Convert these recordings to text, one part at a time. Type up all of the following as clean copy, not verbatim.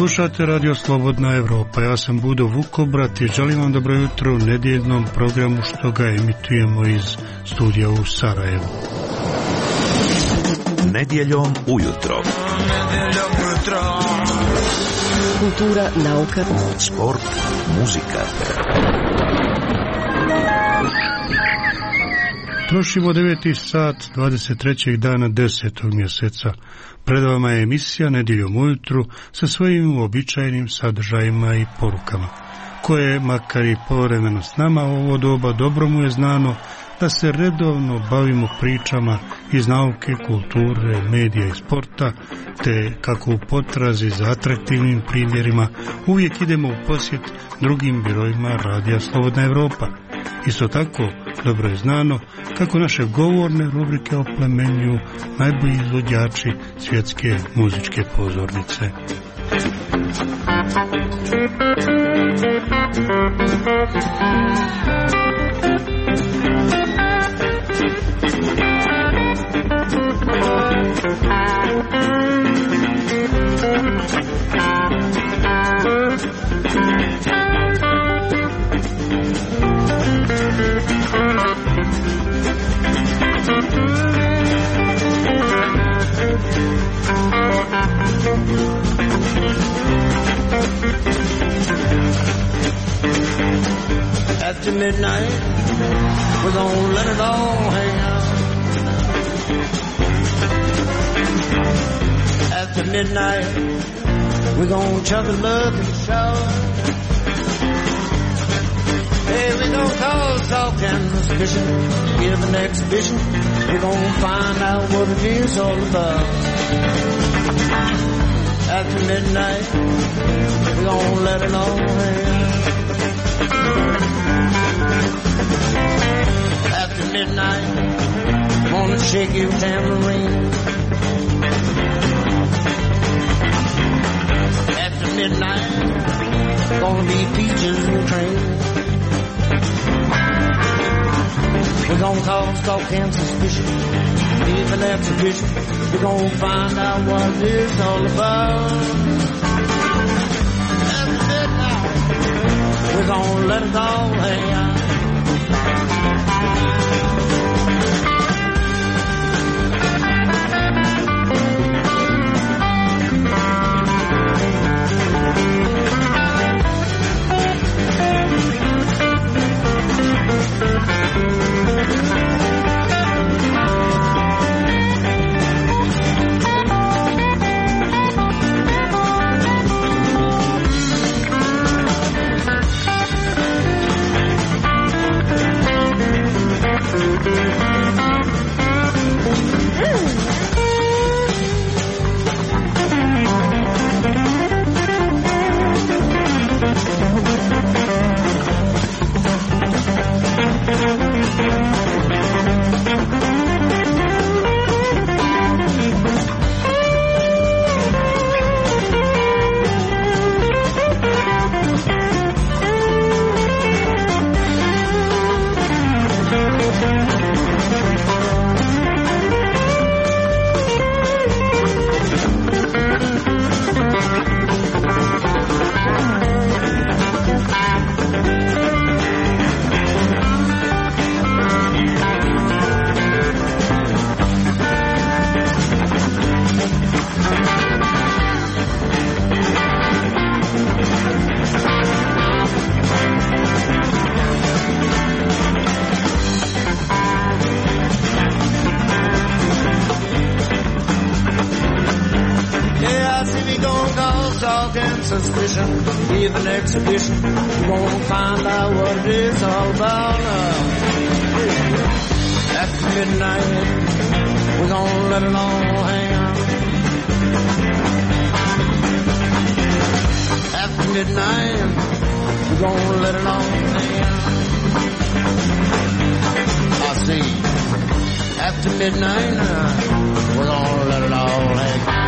Slušate Radio Slobodna Evropa, ja sam Budo Vukobrat i želim vam dobro jutro u nedjeljnom programu što ga emitujemo iz studija u Sarajevu. Nedjeljom ujutro. Kultura, nauka, sport, muzika. Trošimo 9. sat 23. dana 10. mjeseca. Pred vama je emisija Nedjeljom ujutru sa svojim uobičajenim sadržajima i porukama, koje, makar i povremeno s nama u ovo doba, dobro mu je znano da se redovno bavimo pričama iz nauke, kulture, medija i sporta, te kako u potrazi za atraktivnim primjerima uvijek idemo u posjet drugim birojima Radija Slobodna Evropa. Isto tako, dobro je znano kako naše govorne rubrike oplemenjuju najbolji izvođači svjetske muzičke pozornice. After midnight, we're gonna let it all hang out. After midnight, we're gonna chug a lug and shout. Hey, we gonna cause talk and suspicion, give an exhibition. We're gonna find out what it is all about. After midnight, we're gonna let it all hang out. After midnight, gonna shake your tambourine. After midnight, gonna be peaches and cream. We're gonna cause talk and suspicion, leave an exhibition. We're gonna find out what it's all about. After midnight, we're gonna let it all hang out. Suspicion, give an exhibition. You won't find out what it is all about. After midnight, we're gonna let it all hang out. After midnight, we're gonna let it all hang out. I see. After midnight, we're gonna let it all hang out.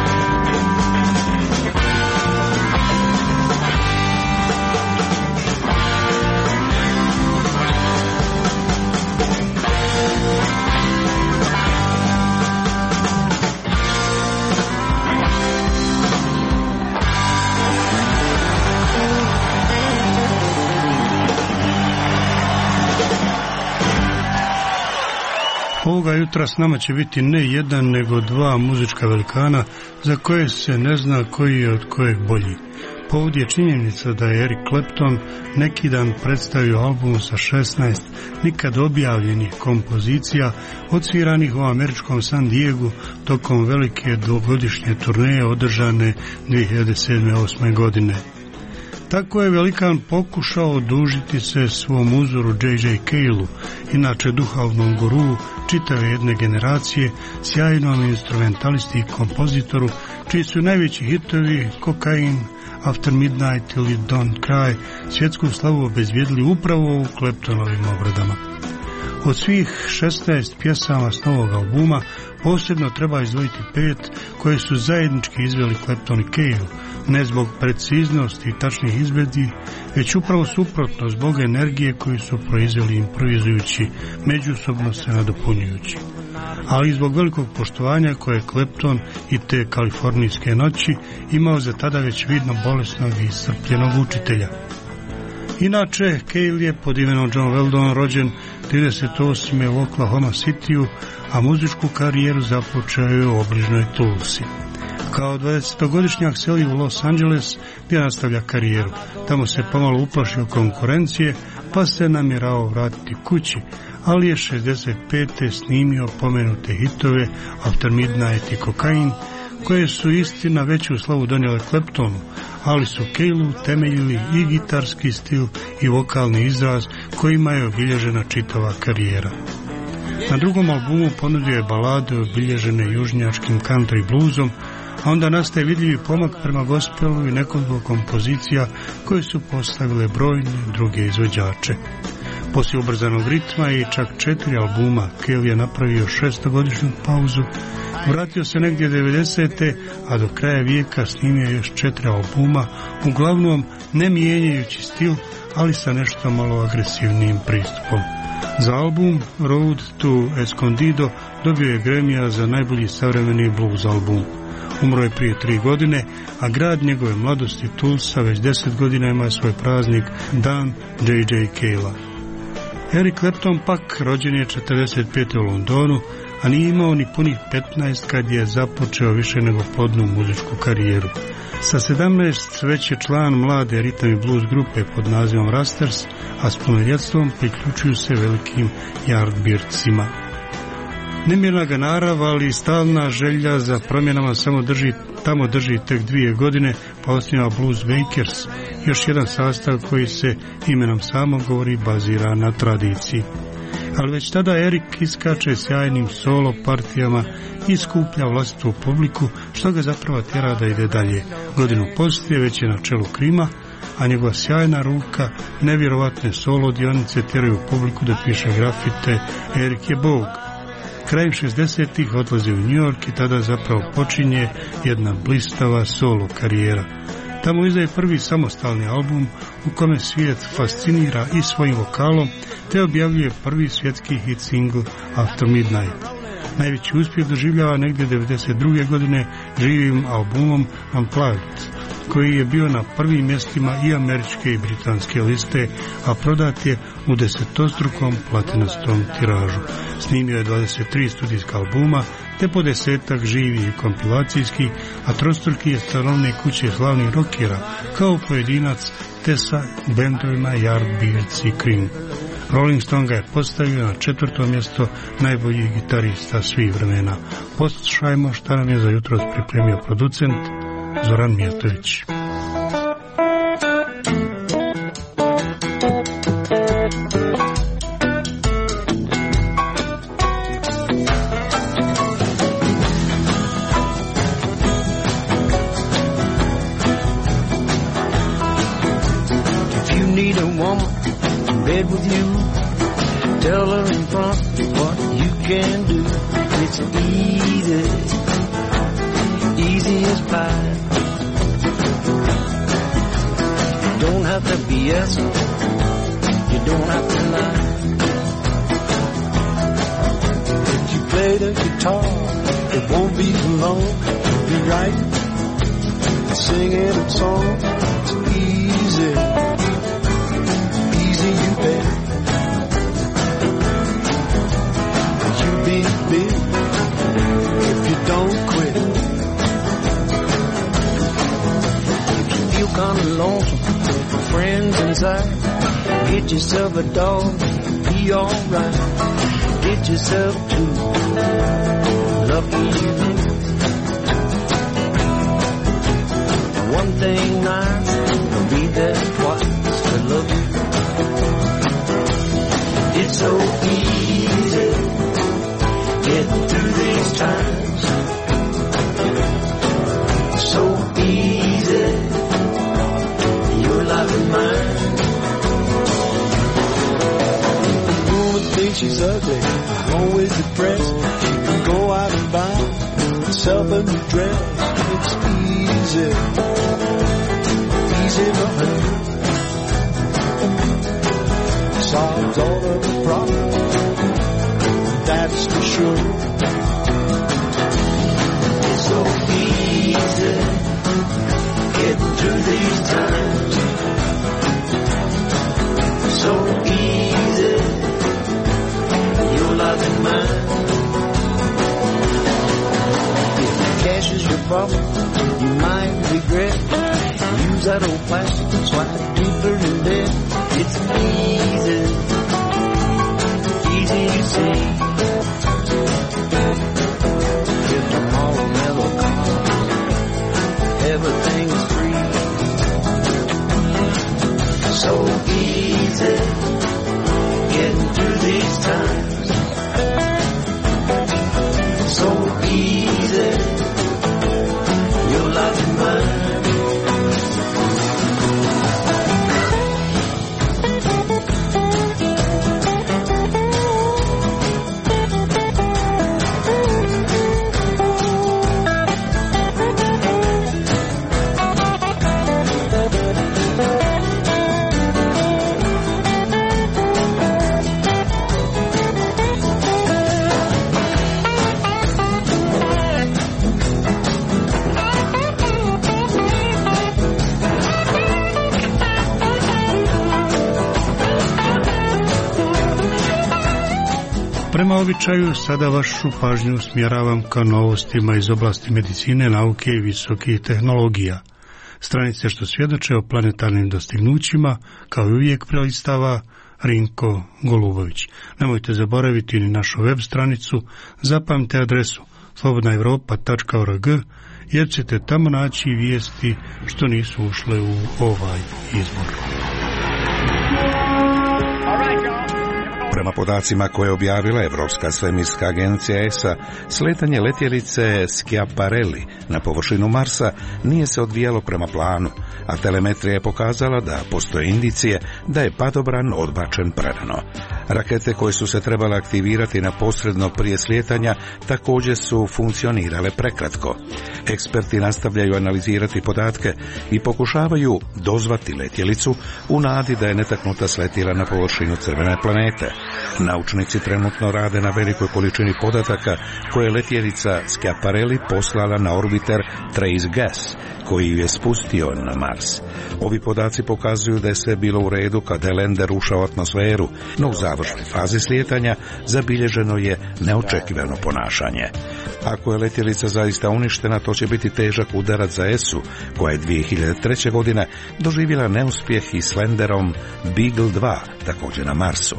Ovoga jutra s nama će biti ne jedan, nego dva muzička velikana za koje se ne zna koji je od kojeg bolji. Povod je činjenica da je Eric Clapton neki dan predstavio album sa 16 nikad objavljenih kompozicija odsviranih u američkom San Diegu tokom velike dvogodišnje turneje održane 2007-2008 godine. Tako je velikan pokušao odužiti se svom uzoru J.J. Cale-u, inače duhovnom guruu čitave jedne generacije, sjajnom instrumentalisti i kompozitoru, čiji su najveći hitovi Cocaine, After Midnight ili Don't Cry svjetsku slavu obezbijedili upravo u Claptonovim obradama. Od svih 16 pjesama s novog albuma posebno treba izdvojiti 5 koje su zajednički izveli Clapton i Cale, ne zbog preciznosti i tačnih izvedbi, već upravo suprotno zbog energije koju su proizveli improvizujući, međusobno se nadopunjujući. Ali i zbog velikog poštovanja koje je Clapton i te kalifornijske noći imao za tada već vidno bolesnog i iscrpljenog učitelja. Inače, Cale je pod imenom John Weldon rođen 38. u Oklahoma Cityu, a muzičku karijeru započeo je u obližnoj Tulsi. Kao 20-godišnjak seli u Los Angeles gdje nastavlja karijeru. Tamo se pomalo uplašio konkurencije pa se namjerao vratiti kući, ali je 65. snimio pomenute hitove After Midnight i Cocaine, koje su istina veću slavu donijele Claptonu, ali su Cale-u temeljili i gitarski stil i vokalni izraz kojima je obilježena čitava karijera. Na drugom albumu ponudio je balade obilježene južnjačkim country bluesom, a onda nastaje vidljivi pomak prema gospelu i nekoliko kompozicija koje su postavile brojne druge izvođače. Poslije ubrzanog ritma i čak 4 albuma, Cale je napravio 6-godišnju pauzu, vratio se negdje 90. a do kraja vijeka snimio još 4 albuma, uglavnom ne mijenjajući stil, ali sa nešto malo agresivnijim pristupom. Za album Road to Escondido dobio je Grammy-a za najbolji savremeni blues album. Umro je prije 3 godine, a grad njegove mladosti Tulsa već 10 godina ima svoj praznik, dan J.J. Cale-a. Eric Clapton pak rođen je 45. u Londonu, a nije imao ni punih 15 kad je započeo više nego plodnu muzičku karijeru. Sa 17 već je član mlade ritam i blues grupe pod nazivom Rasters, a s punoljetstvom priključuju se velikim Yardbirdsima. Nemirna ga narav, ali stalna želja za promjenama tamo drži tek 2 godine, pa osniva Blues Bakers, još jedan sastav koji se imenom samo govori bazira na tradiciji. Ali već tada Eric iskače sjajnim solo partijama i skuplja vlastitu publiku, što ga zapravo tjera da ide dalje. Godinu poslije već je na čelu Krima, a njegova sjajna ruka, nevjerovatne solo dionice tjeraju publiku da piše grafite Eric je Bog. Krajem 60-ih odlazi u New York i tada zapravo počinje jedna blistava solo karijera. Tamo izdaje prvi samostalni album u kome svijet fascinira i svojim vokalom, te objavljuje prvi svjetski hit single After Midnight. Najveći uspjeh doživljava negdje 92. godine živim albumom Unplugged, koji je bio na prvim mjestima i američke i britanske liste, a prodat je u 10-strukom platinastom tiražu. Snimio je 23 studijska albuma, te po 10-ak živi i kompilacijski, a trostruki je stanovne kuće slavnih rockera, kao pojedinac, te sa bendovima Yardbirds i Cream. Rolling Stone ga je postavio na 4. mjesto najboljih gitarista svih vremena. Poslušajmo šta nam je za jutro pripremio producent Zoran Mijatović. Bed with you, tell her in front what you can do. It's easy, easy as pie. You don't have to BS, you don't have to lie. If you play the guitar, it won't be too long. You'll be writing, singing a song. It's easy. You bet. You be Get yourself a dog, be alright. Get yourself two, lucky you. One thing nice, be there twice to love you. It's so easy getting through these times. So easy, your life and mine. The woman thinks she's ugly, always depressed. She can go out and buy herself a new dress. It's easy, easy for her. Solves all of the problems, that's for sure. It's so easy getting through these times. So easy, your life and mine. If cash is your problem, you might regret. Use that old plastic and slide deeper in debt. It's easy, easy to see. If tomorrow never comes, everything is free. So easy, getting through these times. So easy, your life and mine. Prema običaju, sada vašu pažnju usmjeravam ka novostima iz oblasti medicine, nauke i visokih tehnologija. Stranice što svjedoče o planetarnim dostignućima, kao i uvijek prelistava Rinko Golubović. Nemojte zaboraviti ni našu web stranicu, zapamte adresu slobodnaevropa.org, jer ćete tamo naći vijesti što nisu ušle u ovaj izbor. Prema podacima koje je objavila Evropska svemirska agencija ESA, sletanje letjelice Schiaparelli na površinu Marsa nije se odvijalo prema planu, a telemetrija je pokazala da postoje indicije da je padobran odbačen prerano. Rakete koje su se trebale aktivirati neposredno prije slijetanja također su funkcionirale prekratko. Eksperti nastavljaju analizirati podatke i pokušavaju dozvati letjelicu u nadi da je netaknuta sletjela na površinu crvene planete. Naučnici trenutno rade na velikoj količini podataka koje je letjelica Schiaparelli poslala na orbiter Trace Gas, koji ju je spustio na Mars. Ovi podaci pokazuju da je sve bilo u redu kada je lander ušao u atmosferu, no u završnoj fazi slijetanja zabilježeno je neočekivano ponašanje. Ako je letjelica zaista uništena, to će biti težak udarac za ESU, koja je 2003. godine doživjela neuspjeh i s landerom Beagle 2, također na Marsu.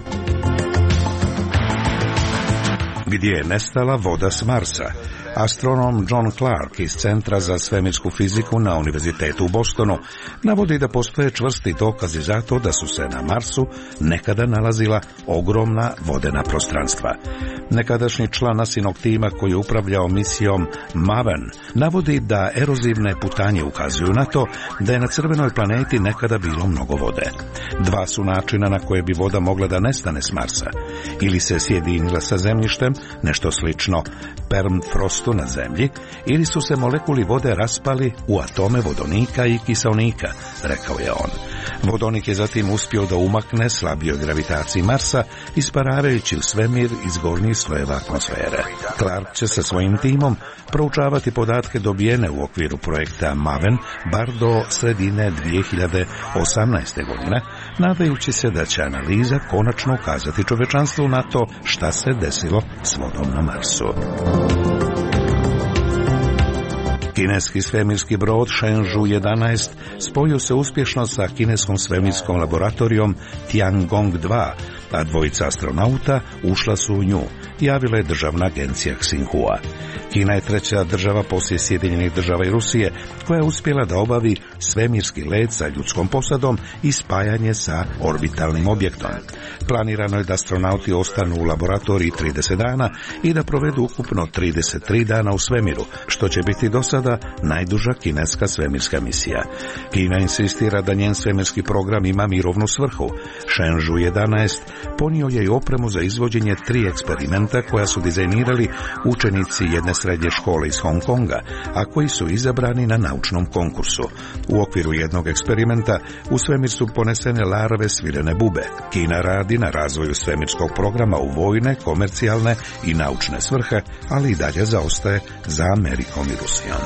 Gdje je nestala voda s Marsa? Astronom John Clark iz Centra za svemirsku fiziku na Univerzitetu u Bostonu navodi da postoje čvrsti dokazi za to da su se na Marsu nekada nalazila ogromna vodena prostranstva. Nekadašnji član NASInog tima koji je upravljao misijom MAVEN navodi da erozivne putanje ukazuju na to da je na crvenoj planeti nekada bilo mnogo vode. Dva su načina na koje bi voda mogla da nestane s Marsa. Ili se sjedinila sa zemljištem, nešto slično permfrostu na zemlji, ili su se molekuli vode raspali u atome vodonika i kiseonika, rekao je on. Vodonik je zatim uspio da umakne slabijoj gravitaciji Marsa, isparavajući u svemir iz gornjih slojeva atmosfere. Clark će sa svojim timom proučavati podatke dobijene u okviru projekta MAVEN bar do sredine 2018. godine, nadajući se da će analiza konačno ukazati čovečanstvu na to šta se desilo s vodom na Marsu. Kineski svemirski brod Shenzhou 11 spojio se uspješno sa kineskom svemirskom laboratorijom Tiangong 2, a dvojica astronauta ušla su u nju, javila je državna agencija Xinhua. Kina je treća država poslije Sjedinjenih država i Rusije koja je uspjela da obavi svemirski let sa ljudskom posadom i spajanje sa orbitalnim objektom. Planirano je da astronauti ostanu u laboratoriji 30 dana i da provedu ukupno 33 dana u svemiru, što će biti do sada najduža kineska svemirska misija. Kina insistira da njen svemirski program ima mirovnu svrhu. Shenzhou 11 ponio je i opremu za izvođenje 3 eksperimenta koja su dizajnirali učenici jedne srednje škole iz Hong Konga, a koji su izabrani na naučnom konkursu. U okviru jednog eksperimenta u svemir su ponesene larve svirene bube. Kina radi na razvoju svemirskog programa u vojne, komercijalne i naučne svrhe, ali i dalje zaostaje za Amerikom i Rusijom.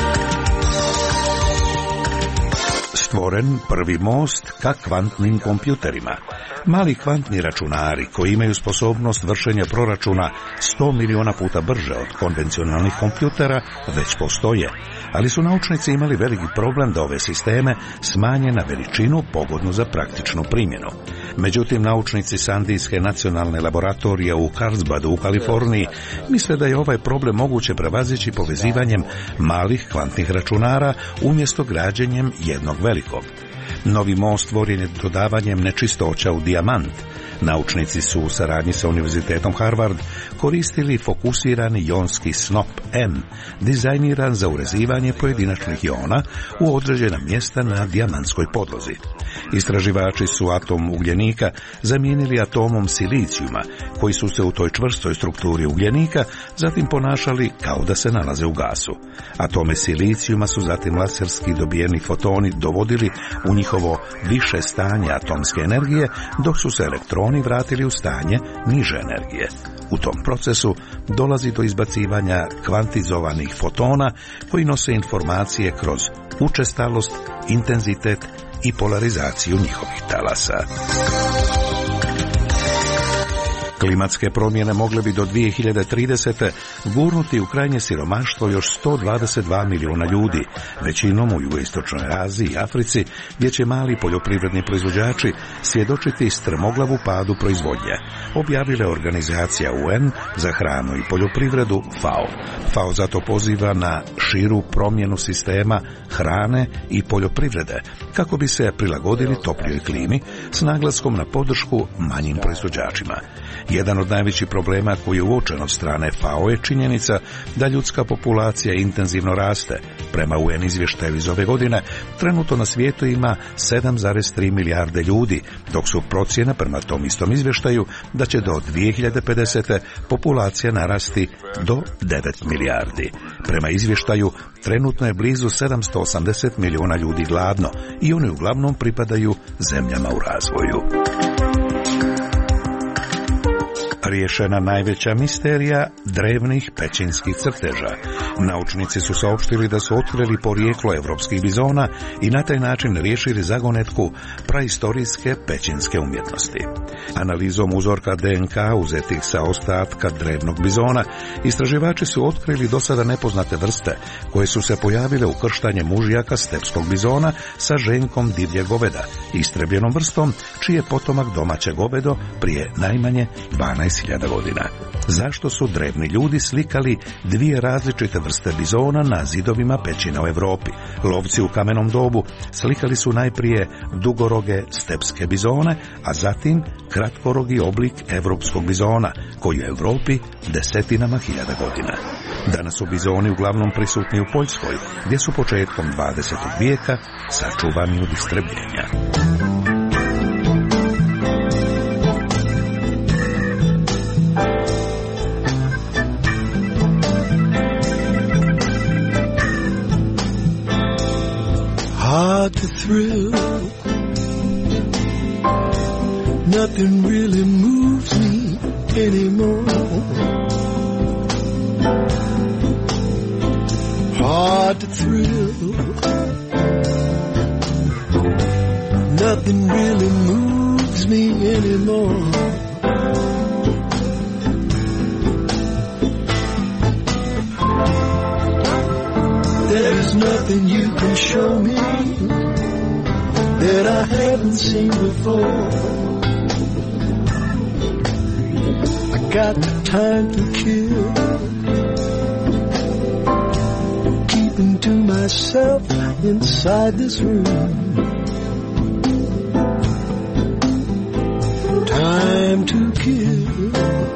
Stvoren prvi most ka kvantnim kompjuterima. Mali kvantni računari koji imaju sposobnost vršenja proračuna 100 miliona puta brže od konvencionalnih kompjutera već postoje, ali su naučnici imali veliki problem da ove sisteme smanje na veličinu pogodnu za praktičnu primjenu. Međutim, naučnici Sandijske nacionalne laboratorije u Carlsbadu u Kaliforniji misle da je ovaj problem moguće prevazići povezivanjem malih kvantnih računara umjesto građenjem jednog velikog. Novi most stvoren je dodavanjem nečistoća u dijamant. Naučnici su u saradnji sa Univerzitetom Harvard koristili fokusirani jonski snop M, dizajniran za urezivanje pojedinačnih jona u određena mjesta na dijamantskoj podlozi. Istraživači su atom ugljenika zamijenili atomom silicijuma, koji su se u toj čvrstoj strukturi ugljenika zatim ponašali kao da se nalaze u gasu. Atome silicijuma su zatim laserski dobijeni fotoni dovodili u njihovo više stanje atomske energije, dok su se elektroni vratili u stanje niže energije. U tom procesu dolazi do izbacivanja kvantizovanih fotona koji nose informacije kroz učestalost, intenzitet i polarizaciju njihovih talasa. Klimatske promjene mogle bi do 2030. gurnuti u krajnje siromaštvo još 122 milijuna ljudi, većinom u jugoistočnoj Aziji i Africi, gdje će mali poljoprivredni proizvođači svjedočiti strmoglavu padu proizvodnje, objavila je organizacija UN za hranu i poljoprivredu FAO. FAO zato poziva na širu promjenu sistema hrane i poljoprivrede, kako bi se prilagodili toplijoj klimi s naglaskom na podršku manjim proizvođačima. Jedan od najvećih problema koji je uočen od strane FAO je činjenica da ljudska populacija intenzivno raste. Prema UN izvještaju iz ove godine, trenutno na svijetu ima 7,3 milijarde ljudi, dok su procjene prema tom istom izvještaju da će do 2050. populacija narasti do 9 milijardi. Prema izvještaju, trenutno je blizu 780 milijuna ljudi gladno i oni uglavnom pripadaju zemljama u razvoju. Riješena najveća misterija drevnih pećinskih crteža. Naučnici su saopštili da su otkrili porijeklo evropskih bizona i na taj način riješili zagonetku praistorijske pećinske umjetnosti. Analizom uzorka DNK uzetih sa ostatka drevnog bizona, istraživači su otkrili do sada nepoznate vrste koje su se pojavile u krštanju mužjaka stepskog bizona sa ženkom divljeg goveda, istrebljenom vrstom čiji je potomak domaće govedo prije najmanje 12.000 godina. Zašto su drevni ljudi slikali dvije različite vrste bizona na zidovima pećina u Europi? Lovci u kamenom dobu slikali su najprije dugoroge stepske bizone, a zatim kratkorogi oblik evropskog bizona, koji je u Europi desetinama hiljada godina. Danas su bizoni uglavnom prisutni u Poljskoj, gdje su početkom 20. vijeka sačuvani od istrebljenja. Hard to thrill. Nothing really moves me anymore. Hard to thrill. Nothing really moves me anymore. There nothing you can show me that I haven't seen before. I got the time to kill, keeping to myself inside this room. Time to kill,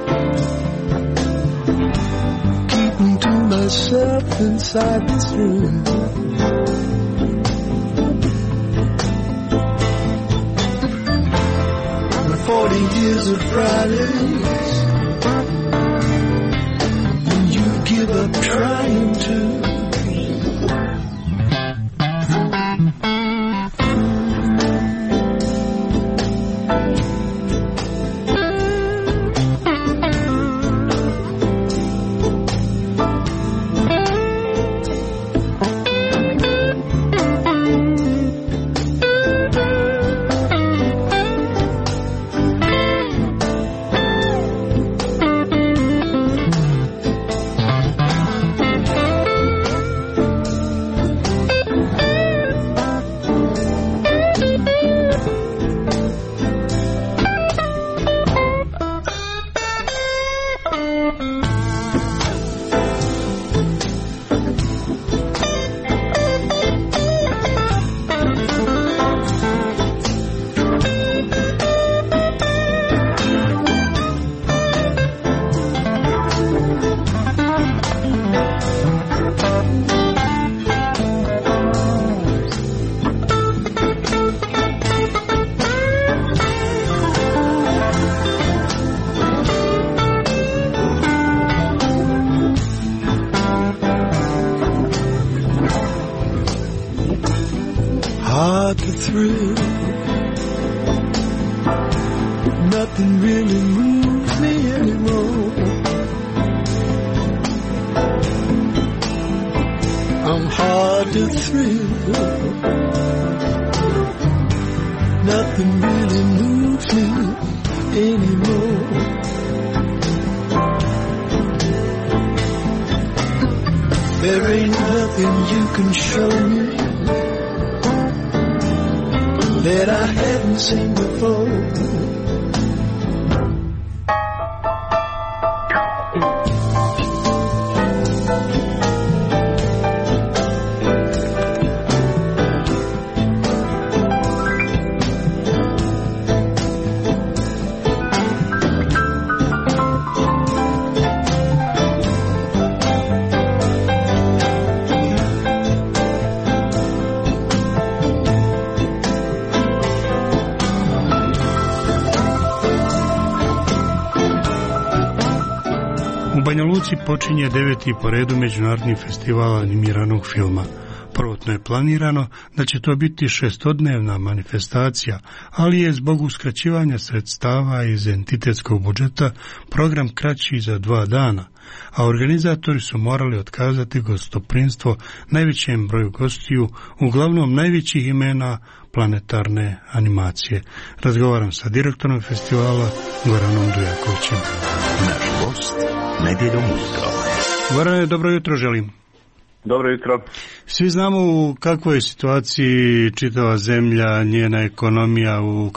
keeping to myself inside this room. The 40 years of Fridays when you give up trying to. Nothing really moves me anymore. I'm hard to thrill. Nothing really moves me anymore. There ain't nothing you can show me that I haven't seen before. U Banja Luci počinje 9. po redu Međunarodni festival animiranog filma. Prvotno je planirano da će to biti 6-dnevna manifestacija, ali je zbog uskraćivanja sredstava iz entitetskog budžeta program kraći za 2 dana, a organizatori su morali otkazati gostoprimstvo najvećem broju gostiju, uglavnom najvećih imena planetarne animacije. Razgovaram sa direktorom festivala Goranom Dujakovićem. Naš gost nedjeljom ujutro. Gorane, dobro jutro želim. Dobro jutro. Svi znamo u kakvoj je situaciji čitava zemlja, njena ekonomija, u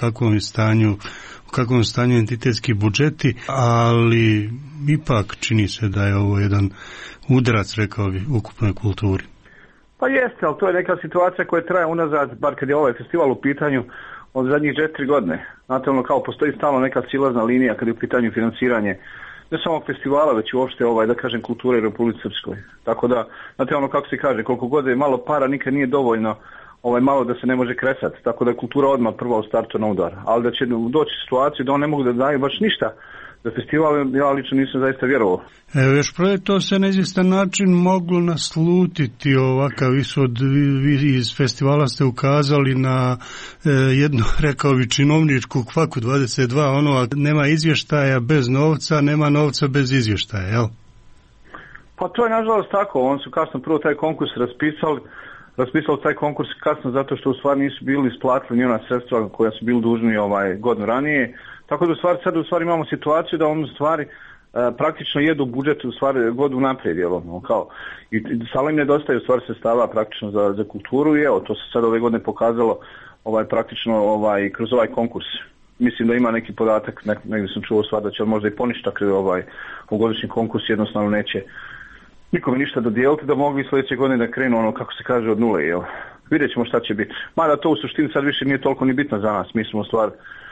kakvom stanju entitetski budžeti, ali ipak čini se da je ovo jedan udarac, rekao bi, ukupnoj kulturi. Pa jeste, ali to je neka situacija koja traje unazad, bar kad je ovaj festival u pitanju, od zadnjih 4 godine. Znate, ono kao postoji stalno neka silazna linija kad je u pitanju financiranje ne samo festivala, već uopšte da kažem kulture u Republici Srpskoj. Tako da, znate ono kako se kaže, koliko god je malo para, nikad nije dovoljno malo da se ne može kresati. Tako da je kultura odmah prva u startu na udar. Ali da će doći situaciju da on ne mogu da daju baš ništa za festival, ja lično nisam zaista vjerovao. Evo, još prije to se na izvjestan način moglo naslutiti ovakav ishod. Vi iz festivala ste ukazali na jednu, rekao bi, činovničku kvaku 22, nema izvještaja bez novca, nema novca bez izvještaja, jel? Pa to je nažalost tako, oni su kasno prvo taj konkurs raspisali taj konkurs kasno zato što u stvari nisu bili isplatili ni ona sredstva koja su bili dužni godinu ranije. Tako da sad u stvari imamo situaciju da on u stvari praktično jedu budžet u stvari godinu naprijed, kao. I samo im nedostaje u stvari sredstava praktično za kulturu i evo, to se sad ove godine pokazalo praktično kroz ovaj konkurs. Mislim da ima neki podatak, negdje sam čuo stvar da će možda i poništa u godišnji konkurs, jednostavno neće nikome ništa dodijeliti, da mogu i sljedeće godine da krenu kako se kaže od nule, jel? Vidjet ćemo šta će biti. Mada to u suštini sad više nije toliko ni bitno za nas. Mi smo u stvar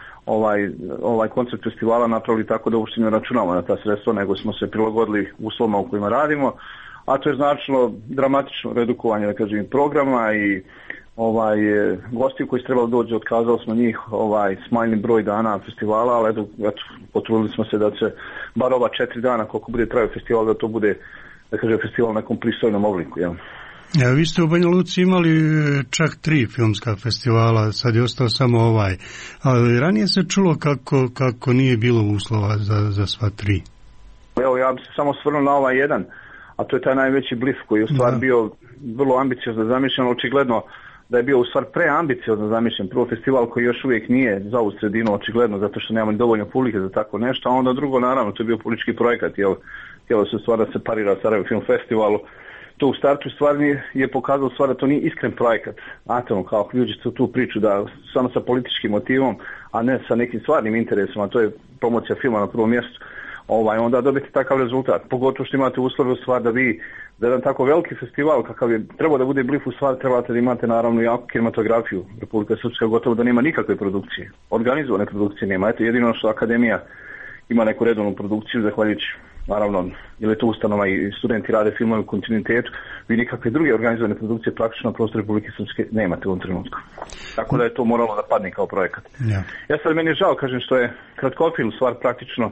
ovaj koncept festivala napravili tako da uopšte ne računamo na ta sredstva, nego smo se prilagodili uslovima u kojima radimo, a to je značilo dramatično redukovanje, da kažem, programa i gosti koji su trebali doći, otkazali smo njih, smanjili broj dana festivala, ali eto, potrudili smo se da se bar ova 4 dana koliko bude trajao festival, da to bude, da kažem, festival na nekom pristojnom obliku, jel? Ja, vi ste u Banja Luci imali čak 3 filmska festivala, sad je ostao samo ovaj, ali ranije se čulo kako nije bilo uslova za sva 3. Evo, ja bi se samo osvrnuo na ovaj jedan, a to je taj najveći Blif koji je u stvari bio vrlo ambiciozno zamišljen, očigledno da je bio u stvari preambiciozno zamišljen. Prvo festival koji još uvijek nije za ovu sredinu, očigledno, zato što nemamo dovoljno publike za tako nešto, a onda drugo, naravno, to je bio politički projekat, jel? Htjelo se stvar da se parira Sarajevo Film Festivalu. To u startu stvarni je pokazalo stvar da to nije iskren projekat. Znate, kao ljudi su tu priču da samo sa političkim motivom, a ne sa nekim stvarnim interesima, to je promocija filma na prvom mjestu, onda dobiti takav rezultat. Pogotovo što imate uslove u stvar da vi, za jedan tako veliki festival kakav je trebao da bude Blif u stvar, trebate da imate naravno jaku kinematografiju. Republika Srpska gotovo da nema nikakve produkcije. Organizovane produkcije nema. Eto, jedino što Akademija ima neku redovnu produkciju, zahvaljujući, naravno, ili je to ustanova i studenti rade filmove u kontinuitetu, vi nikakve druge organizovane produkcije praktično na prostoru Republike Srpske nemate u ovom trenutku. Tako da je to moralo da padne kao projekat. Ja sad meni je žao, kažem, što je kratkofilm stvar praktično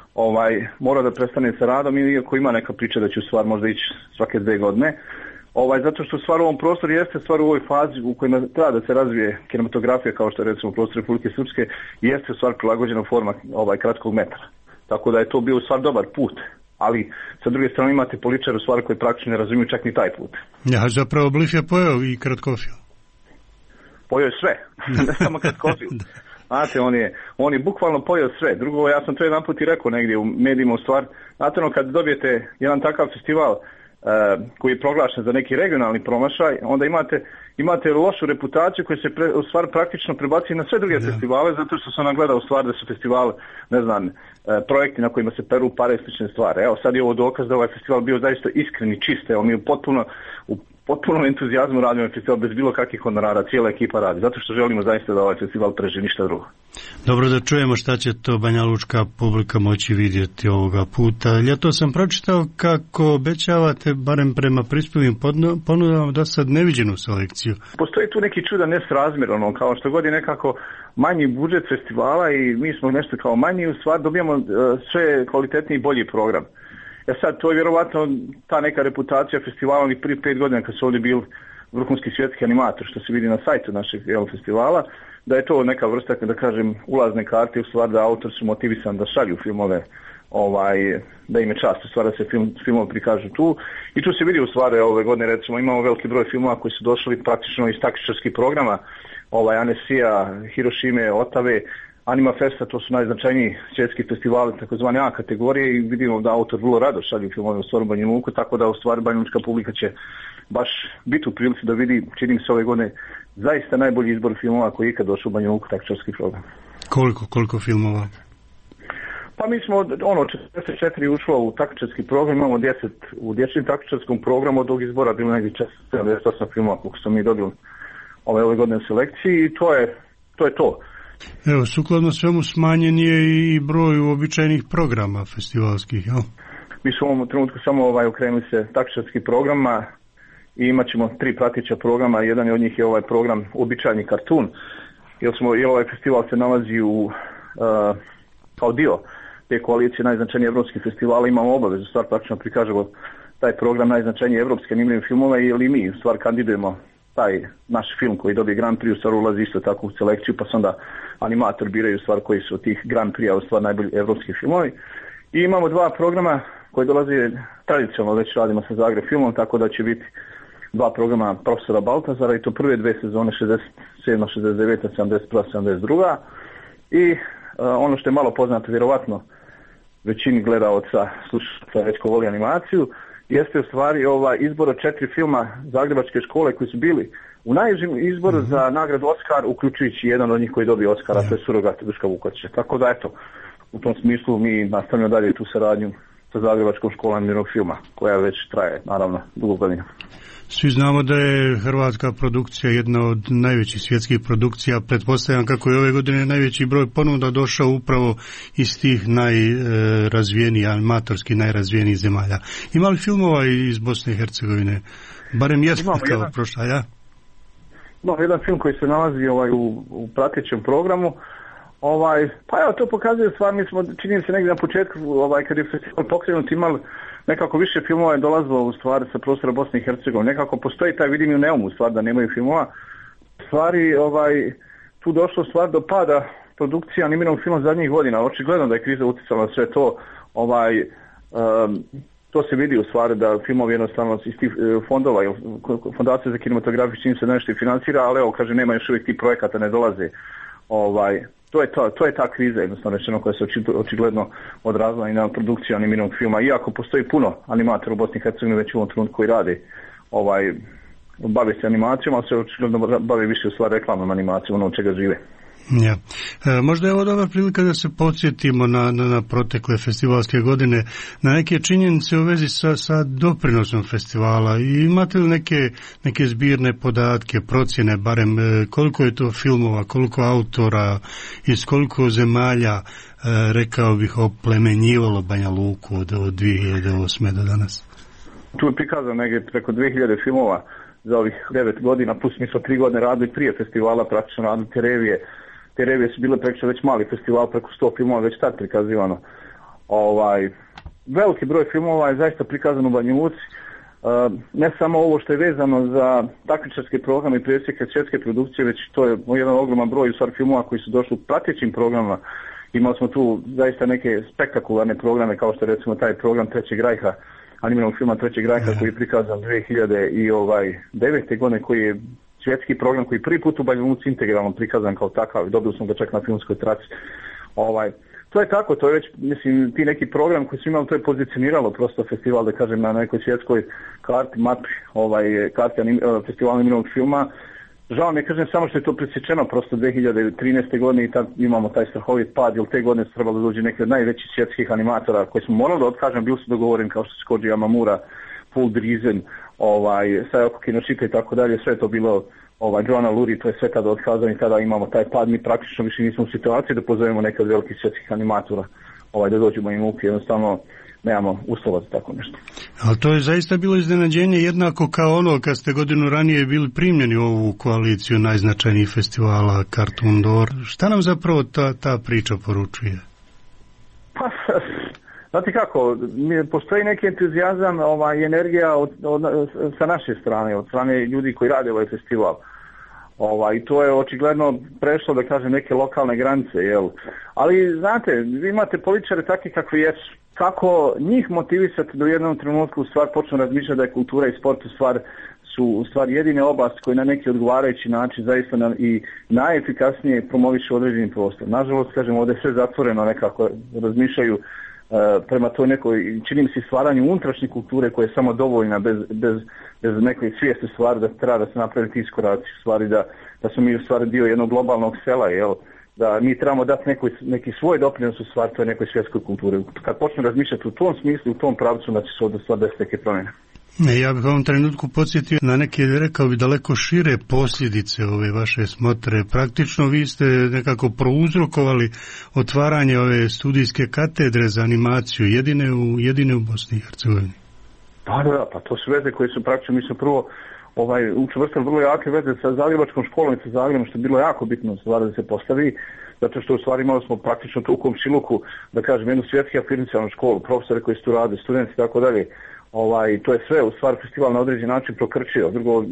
mora da prestane sa radom, iako ima neka priča da će u stvar možda ići svake 2 godine. Zato što stvar u ovom prostoru jeste stvar u ovoj fazi u kojima treba da se razvije kinematografija, kao što je recimo prostor Republike Srpske, jeste stvar prilagođena forma kratkog metra. Tako da je to bio u stvar dobar put, ali sa druge strane imate političare u stvari koji praktično ne razumiju čak ni taj put. Ja, zapravo Blif je pojeo i kratkofilm. Pojeo je sve, ne samo kratkofilm. Znate, on je bukvalno pojeo sve. Drugo, ja sam to jedan put i rekao negdje u medijima u stvar. Znate, kad dobijete jedan takav festival koji je proglašen za neki regionalni promašaj, onda imate lošu reputaciju koja se u stvar praktično prebaci na sve druge festivale, zato što sam nagledao u stvar da su festival, ne znam, projekti na kojima se peru pare i slične stvari. Evo, sad je ovo dokaz da ovaj festival bio zaista iskren i čist. Evo, mi u potpunom entuzijazmu radimo festival bez bilo kakvih honorara, cijela ekipa radi, zato što želimo zaista da ovaj festival preživi, ništa drugo. Dobro, da čujemo šta će to banjalučka publika moći vidjeti ovoga puta. Ja to sam pročitao kako obećavate, barem prema prispjevnim ponudama, do sad neviđenu selekciju. Postoji tu neki čudan nesrazmjer, kao što god je nekako manji budžet festivala i mi smo nešto kao manji, u stvari dobijamo sve kvalitetniji i bolji program. Sad, to je vjerovatno ta neka reputacija festivala, ali prije 5 godina kad su ovdje bili vrhunski svjetski animator, što se vidi na sajtu našeg festivala, da je to neka vrsta, da kažem, ulazne karte, u stvari da autor su motivisan da šalju filmove, da im je čast, u stvari da se filmove prikažu tu. I tu se vidi u stvari ove godine, recimo, imamo veliki broj filmova koji su došli praktično iz taktičarskih programa, Anesija, Hirošime, Otave, Anima Festa, to su najznačajniji svjetski festivali takozvane A kategorije i vidimo da autor vrlo rado šalju filmove u stvari Banja Luku, tako da u stvari banjalučka publika će baš biti u prilici da vidi, čini se ove godine, zaista najbolji izbor filmova koji je ikad došao u Banja Luku taktičarski program. Koliko filmova? Pa mi smo 44 ušlo u taktičarski program, imamo 10 u dječjem taktičarskom programu, od ovog izbora bilo negdje 78 filmova koliko smo mi dobili ove godine u selekciji i to je to. Evo, sukladno svemu smanjen je i broj uobičajenih programa festivalskih, jel? Mi smo u ovom trenutku samo okrenuli se taktičarskih programa i imat ćemo 3 prateća programa, jedan od njih je ovaj program Uobičajeni kartun, jer ovaj festival se nalazi kao dio te koalicije najznačajnije evropskih festivala, imamo obavezu stvar praktično prikažemo taj program najznačajnije evropske animirane filmove, jer i mi u stvar kandidujemo taj naš film koji dobije Grand Prix, u stvar ulazi isto tako u selekciju, pa se onda animator biraju stvar koji su od tih Grand Prix-a u stvar najbolji evropski filmovi. I imamo 2 programa koji dolaze tradicionalno, već radimo sa Zagreb filmom, tako da će biti 2 programa profesora Baltazara i to prve 2 sezone 67, 69, 71, 72. I ono što je malo poznato, vjerovatno većini gledaoca, slušatelja već ko voli animaciju, jeste u stvari izbor od 4 filma Zagrebačke škole koji su bili u najnižem izboru za nagradu Oskar, uključujući jedan od njih koji je dobio Oskara, to je Surogat Duška Vukotića. Tako da eto, u tom smislu mi nastavljamo dalje tu saradnju sa Zagrebačkom školom animiranog filma, koja već traje, naravno, dugo godina. Svi znamo da je hrvatska produkcija jedna od najvećih svjetskih produkcija. Pretpostavljam kako je ove godine najveći broj ponuda došao upravo iz tih najrazvijenijih, animatorski najrazvijenijih zemalja. Ima li filmova iz Bosne i Hercegovine? Barem jesmo kao prošla, ja? Imamo jedan film koji se nalazi u pratećem programu. Pa evo, to pokazuje stvar, mi smo, čini se negdje na početku, kad je festival pokrenut, imali nekako više filmova je dolazilo u stvari sa prostora Bosne i Hercegovine. Nekako postoji taj, vidim i u Neumu u stvari da nemaju filmova. Stvari, tu došlo stvar do pada produkcija animiranog filma zadnjih godina. Očigledno da je kriza utjecala na sve to. To se vidi u stvari da filmovi jednostavno iz tih fondova, Fondacija za kinematografiju čini se nešto i financira, ali evo, kaže, nema još uvijek tih projekata, ne dolaze. To je ta kriza, jednostavno rečeno, koja se očigledno odrazila i na produkciju animiranog filma. Iako postoji puno animatora u Bosni i Hercegovini već u ovom trenutku koji rade, bave se animacijom, ali se očigledno bave više u stvari reklamnom animacijom, ono od čega žive. Ja. Možda je ovo dobra prilika da se podsjetimo na protekle festivalske godine, na neke činjenice u vezi sa doprinosom festivala. I imate li neke zbirne podatke, procjene, barem koliko je to filmova, koliko autora, iz koliko zemalja, rekao bih, oplemenjivalo Banja Luku od 2008. do danas? Tu je prikazano negdje preko 2000 filmova za ovih 9 godina, plus mi smo 3 godine radili prije festivala, praktično radili te revije. Te revije su bile praktično već mali festival, preko 100 filmova već tad prikazivano. Veliki broj filmova je zaista prikazano u Banja Luci. Ne samo ovo što je vezano za takmičarske programe i presjeke svjetske produkcije, već to je jedan ogroman broj u stvari filmova koji su došli u pratećim programima. Imali smo tu zaista neke spektakularne programe, kao što je recimo taj program Trećeg rajha, animiranog filma Trećeg rajha, koji je prikazan 2009. godine, koji je svjetski program koji prvi put u Banja Luci integralno prikazan kao takav, dobili smo ga čak na filmskoj traci. To je tako, to je već, mislim, ti neki program koji su imali, to je pozicioniralo prosto festival, da kažem, na nekoj svjetskoj karti, mapi, karti festivala animiranog filma. Žao mi je, kažem, samo što je to presječeno prosto 2013. godine i tad imamo taj strahovit pad, jer te godine su trebalo da dođe neki od najvećih svjetskih animatora koji smo morali da otkažem, bili su dogovoreni kao što su Koji Yamamura, Paul Driesen, Sayoko Kinoshita i tako dalje, sve je to bilo Joanna Luri, to je sve tada otkazano i tada imamo taj pad, mi praktično više nismo u situaciji da pozovemo neke od velikih svjetskih animatora da dođemo im uki, jednostavno nemamo uslova za tako nešto. Ali to je zaista bilo iznenađenje, jednako kao ono kad ste godinu ranije bili primljeni u ovu koaliciju najznačajnijih festivala Cartoon d'Or. Šta nam zapravo ta priča poručuje? Pa, znate kako, postoji neki entuzijazam i energija sa naše strane, od strane ljudi koji rade ovaj festival. I to je očigledno prešlo, da kažem, neke lokalne granice, jel? Ali, znate, vi imate političare takvi kakvi jesu. Kako njih motivisati da u jednom trenutku u stvar počnu razmišljati da je kultura i sport su u stvari jedine oblasti koje na neki odgovarajući način zaista i najefikasnije promovišu određeni prostor. Nažalost, kažem, ovdje je sve zatvoreno, nekako razmišljaju prema toj nekoj, čini mi se, stvaranju unutrašnje kulture koja je samo dovoljna bez neke svijesti stvari da treba da se napravi ti iskoraci, stvari da smo mi u stvari dio jednog globalnog sela, jel? Da mi trebamo dati neki svoj doprinos u stvari toj nekoj svjetskoj kulturi. Kad počnu razmišljati u tom smislu, u tom pravcu, znači se ovdje stvar desiti neke promjene. Ja bih u ovom trenutku podsjetio na neke, rekao bi, daleko šire posljedice ove vaše smotre. Praktično vi ste nekako prouzrokovali otvaranje ove studijske katedre za animaciju, jedine u Bosni i Hercegovini. Pa to su veze koje su praktično, mi smo prvo učvrstili vrlo jake veze sa Zagrebačkom školom i sa Zagrebom, što je bilo jako bitno stvar da se postavi, zato što u stvari imali smo praktično tu u komšiluku, da kažem, jednu svjetski afirmacijalnu školu, profesore koji su tu rade, studenti i tako dalje. To je sve u stvari festival na određen način prokrčio. Drugo,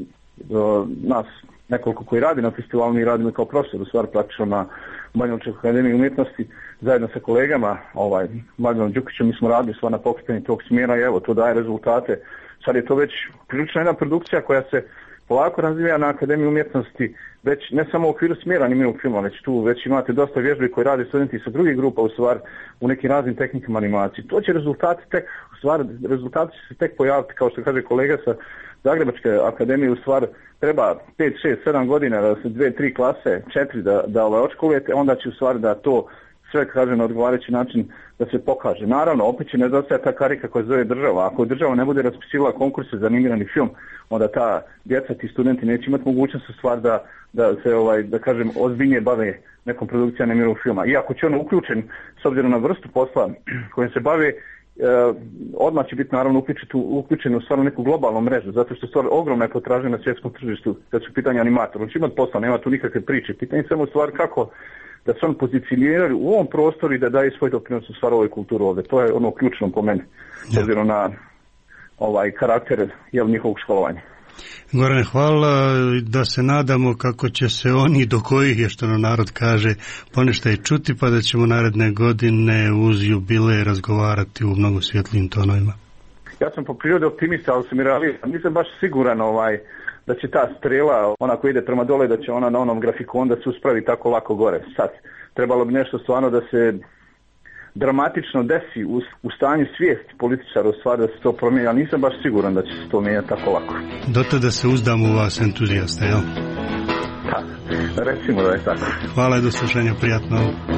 nas nekoliko koji radi na festivalu, mi radimo kao profesor u stvari praktično na Banjalučkoj akademiji umjetnosti zajedno sa kolegama, Mladenom Đukićem, mi smo radili stvar na pokretanju tog smjera i evo, to daje rezultate. Sad je to već prilično jedna produkcija koja se polako razvija na Akademiji umjetnosti, već ne samo u okviru smjera animiranog filma, već tu već imate dosta vježbi koje rade studenti sa drugih grupa u stvari u nekim raznim tehnikama animacije. To će rezultati će se tek pojaviti, kao što kaže kolega sa Zagrebačke akademije, u stvari treba 5, 6, 7 godina da se 2, 3 klase, 4 da odškolujete, onda će u stvari da to sve kaže na odgovarajući način da se pokaže. Naravno, opet će nedostaje ta karika koja zove država. Ako država ne bude raspisivala konkurse za animirani film, onda ta djeca, ti studenti neće imati mogućnost u stvari da se da kažem ozbiljnije bave nekom produkcijom animiranog filma. Iako će on uključen s obzirom na vrstu posla kojim se bave, odmah će biti naravno uključen u stvarno neku globalnu mrežu, zato što stvar ogromna je potražnja na svjetskom tržištu kad su pitanje animatora. On će imati posla, nema tu nikakve priče. Pitanje samo stvar kako da se on pozicioniraju u ovom prostoru i da daje svoj doprinos u stvar ovoj kulturu ovdje. To je ono ključno po meni, s obzirom na karakter njihovog školovanja. Gorane, hvala, da se nadamo kako će se oni do kojih je, što nam narod kaže, ponešto i čuti, pa da ćemo naredne godine uz jubilej razgovarati u mnogo svjetlijim tonovima. Ja sam po prirodi optimista, ali sam i realista. Nisam baš siguran da će ta strela, ona koja ide prema dole, da će ona na onom grafikonu da se uspravi tako lako gore. Sad, trebalo bi nešto stvarno da se dramatično desi u stanju svijesti političara u stvari da se to promijeni, ali nisam baš siguran da će se to mijenjati tako lako. Do tada se uzdamo u vas entuzijasta, jel? Da, recimo da je tako. Hvala i do slušanja, prijatno.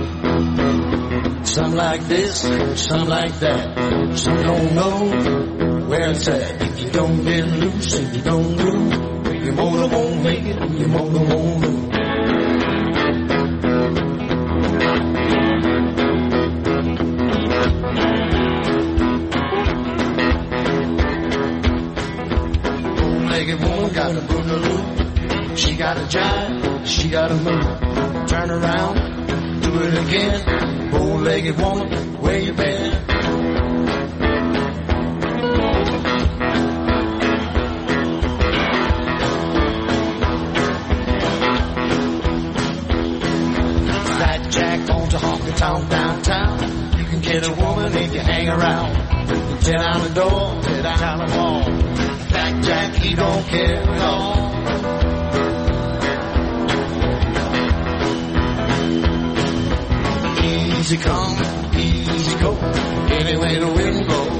Some like this, some like that, some don't know where it's at. If you don't get loose, if you don't move, your motor won't make it, your motor won't move. Woman got a boogaloo, she got a jive, she got a move. Turn around, do it again. Bow-legged woman, where you been? Fat Jack owns a honky tonk downtown. You can get a woman if you hang around. You tear down the door, tear down the wall. Fat Jack, he don't care at all. Easy come, easy go, anyway the wind blows.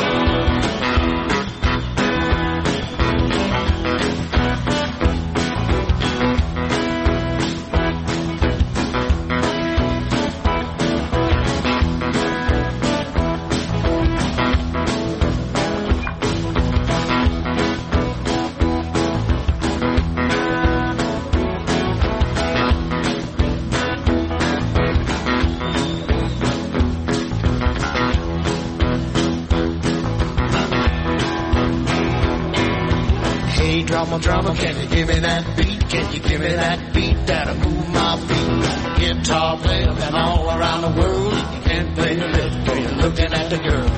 Drummer, can you give me that beat? Can you give me that beat that'll move my feet? Guitar player and all around the world. If you can't play the lift, you're looking at the girl.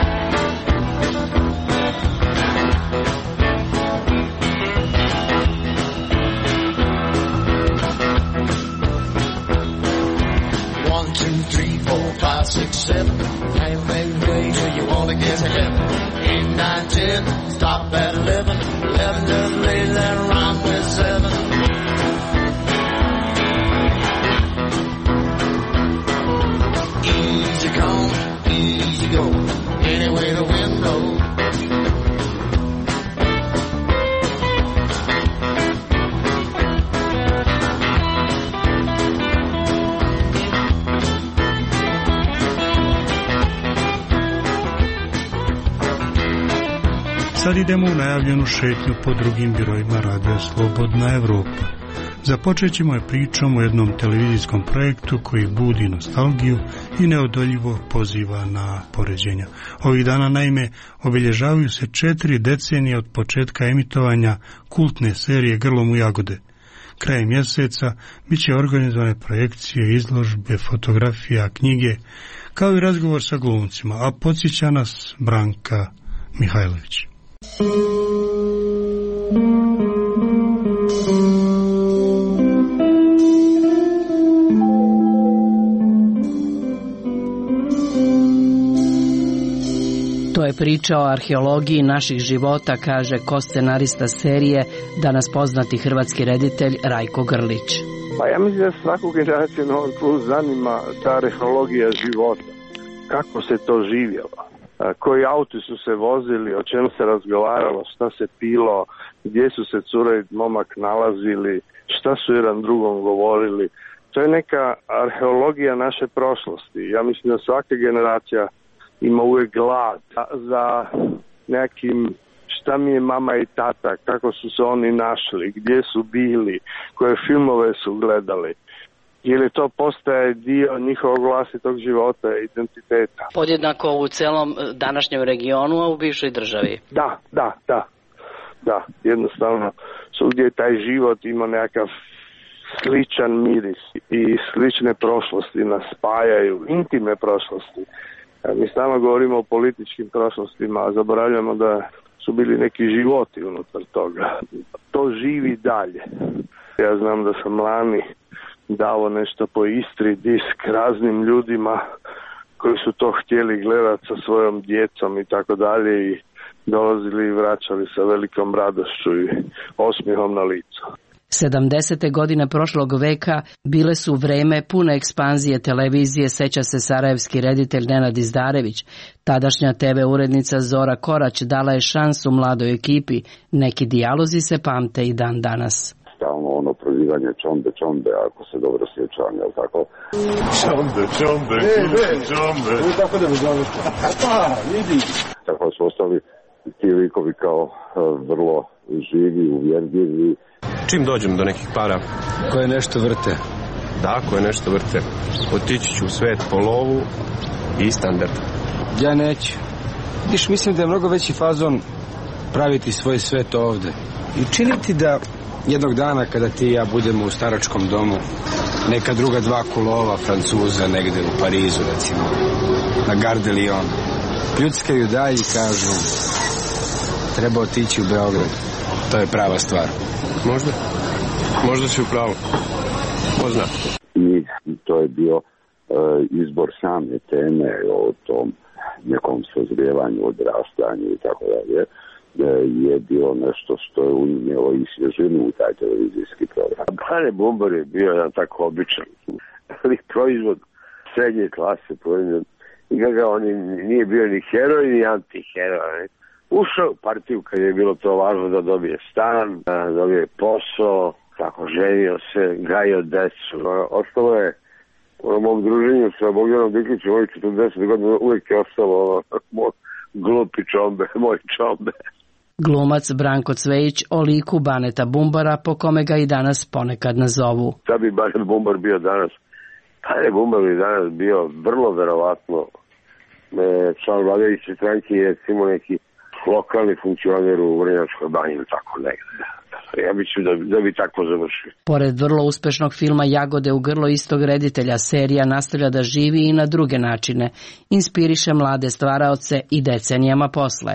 One, two, three, four, five, six, seven. How many ways do you wanna get to heaven? 8, 9, 10, stop at 11. 11 just lays that rhyme with 7. Easy come, easy go, anyway the wind blows. Sad idemo u najavljenu šetnju po drugim birojima radija Slobodna Evropa. Započet ćemo je pričom o jednom televizijskom projektu koji budi nostalgiju i neodoljivo poziva na poređenja. Ovih dana naime obilježavaju se 4 decenije od početka emitovanja kultne serije Grlom u jagode. Krajem mjeseca bit će organizovane projekcije, izložbe, fotografija, knjige, kao i razgovor sa glumcima, a podsjeća nas Branka Mihajlović. To je priča o arheologiji naših života, kaže ko-scenarista serije, danas poznati hrvatski reditelj Rajko Grlić. Pa ja mislim da svaku generaciju Novog Plus zanima ta arheologija života. Kako se to živjelo? Koji auti su se vozili, o čemu se razgovaralo, šta se pilo, gdje su se cura i momak nalazili, šta su jedan drugom govorili. To je neka arheologija naše prošlosti. Ja mislim da svaka generacija ima uvijek glad za nekim šta mi je mama i tata, kako su se oni našli, gdje su bili, koje filmove su gledali. Ili to postaje dio njihovog vlastitog života i identiteta. Podjednako u celom današnjem regionu, a u bivšoj državi. Da, jednostavno svugdje taj život ima nekakav sličan miris i slične prošlosti nas spajaju, intime prošlosti. Mi stalno govorimo o političkim prošlostima, a zaboravljamo da su bili neki životi unutar toga. To živi dalje. Ja znam da sam lani dao nešto po Istri, disk raznim ljudima koji su to htjeli gledati sa svojom djecom i tako dalje i dolazili i vraćali sa velikom radošću i osmijehom na licu. 70. godine prošlog veka bile su vreme pune ekspanzije televizije, seća se sarajevski reditelj Nenad Izdarević. Tadašnja TV urednica Zora Korać dala je šansu mladoj ekipi. Neki dijalozi se pamte i dan danas. Stalno ono prozivanje čombe, ako se dobro sjećam, jel tako? Čombe. Tako da mi zoveš. Pa, vidi. Tako su ostali ti likovi kao vrlo živi, uvjerljivi. Čim dođem do nekih para koje nešto vrte. Da, koje nešto vrte. Otići ću u svet po lovu i standard. Ja neću. Viš, mislim da je mnogo veći fazon praviti svoj svet ovde. I činiti da jednog dana kada ti i ja budemo u staračkom domu, neka druga dva kulova Francuza negde u Parizu, recimo, na Gare de Lyon, pljuckaju dalje i kažu treba otići u Beograd. To je prava stvar. Možda si u pravu. Ko zna. I to je bio izbor same teme o tom nekom sazrijevanju, odrastanju i tako dalje. Je bilo nešto što je unijelo i svježinu u taj televizijski program. Bane Bumbar je bio jedan tako običan proizvod srednje klase, i ga on nije bio ni heroj ni antiheroj. Ušao u partiju kad je bilo to važno da dobije stan, da dobije posao, tako ženio se, gajio decu. Ostalo je u mom druženju sa Bogdanom Diklićem, ovih 40 godina, uvijek je ostalo moj glupi čombe, moj čombe. Glumac Branko Cvejić o liku Baneta Bumbara, po kome ga i danas ponekad nazovu. Šta bi Banet Bumbar bio danas? Banet Bumbar bi danas bio vrlo verovatno član vladajuće stranke i recimo neki lokalni funkcioner u Vrnjačkoj banji ili tako negde. Ja mislim da bi tako završio. Pored vrlo uspešnog filma Jagode u grlo istog reditelja, serija nastavlja da živi i na druge načine. Inspiriše mlade stvaraoce i decenijama posle.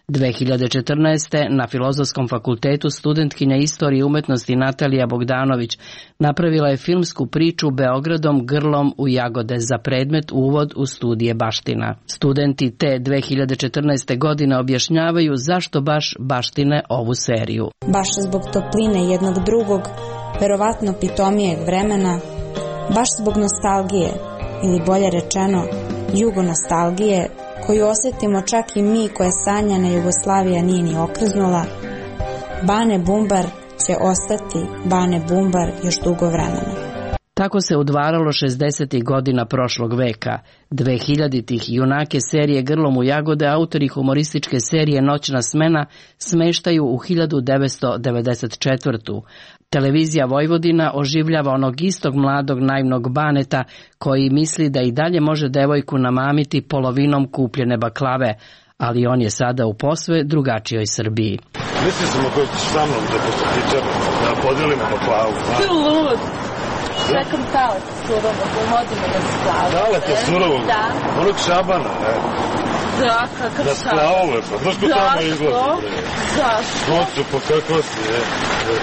2014. na Filozofskom fakultetu studentkinja istorije i umetnosti Natalija Bogdanović napravila je filmsku priču Beogradom grlom u Jagode za predmet uvod u studije baština. Studenti te 2014. godine objašnjavaju zašto baš baštine ovu seriju. Baš zbog topline jednog drugog, verovatno pitomijeg vremena, baš zbog nostalgije, ili bolje rečeno, jugonostalgije, koju osjetimo čak i mi koje sanjana Jugoslavija nije ni okrznula, Bane Bumbar će ostati Bane Bumbar još dugo vremena. Tako se udvaralo 60. godina prošlog veka. 2000-ih junake serije Grlom u Jagode, autori humorističke serije Noćna smena, smeštaju u 1994. Televizija Vojvodina oživljava onog istog mladog naivnog Baneta koji misli da i dalje može devojku namamiti polovinom kupljene baklave, ali on je sada u posve drugačijoj Srbiji. Misli sam ako ćeš sa mnom da potičem, da podelimo baklavu. Ti lud! Čekam taleta surovog, umodimo da se plave. Taleta surovog? Da. Onog Šabana, ne? Da, kakav da Šaban. Da splavove, pa znaš ko tamo izgleda? Zašto? Gocu, pa kako si,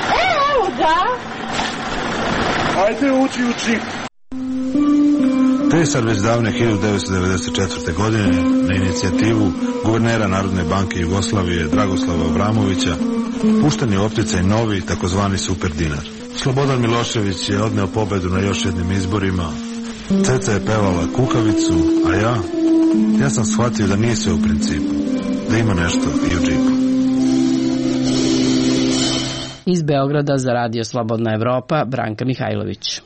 Evo ga! Ajde, uči. sad već davne 1994. godine na inicijativu guvernera Narodne banke Jugoslavije Dragoslava Abramovića pušten je u opticaj novi takozvani super dinar. Slobodan Milošević je odneo pobedu na još jednim izborima, Ceca je pevala kukavicu, a ja sam shvatio da nije sve u principu, da ima nešto i u džipu. Iz Beograda za Radio Slobodna Evropa, Branka Mihajlović.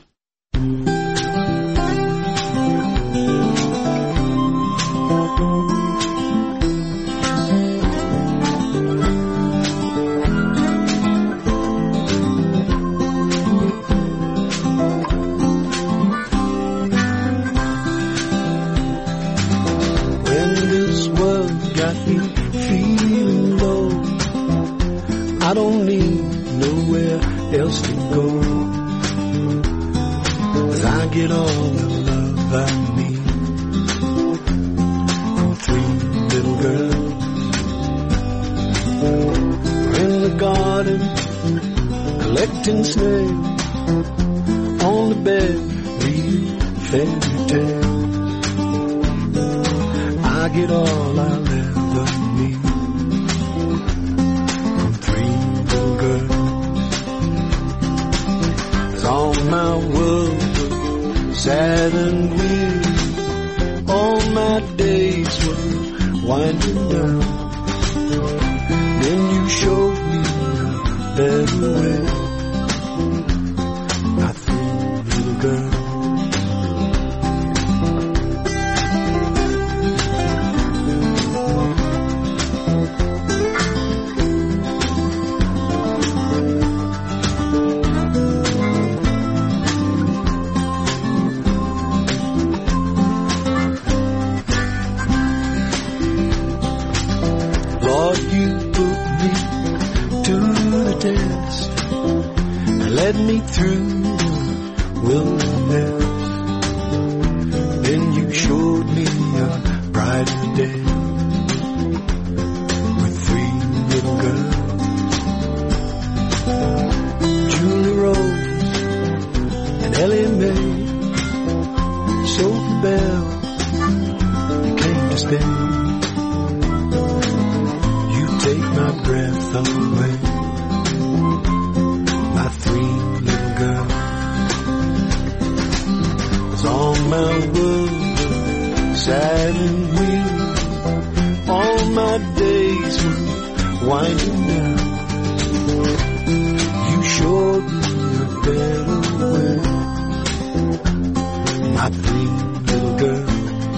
I don't need nowhere else to go, 'cause I get all the love I need from three little girls. We're in the garden collecting snails, on the bed reading fairy tales. I get all I'll ever need. All my world was sad and weary, all my days were winding down. Then you showed me a better way, my three little girl. Led me through the wilderness. Then you showed me a brighter day with three little girls. Julie Rose and Ellie Mae, Sophie Bell, you came to stay. You take my breath away. All my world sad and weary, all my days were winding down. You showed me a better way, my three little girls,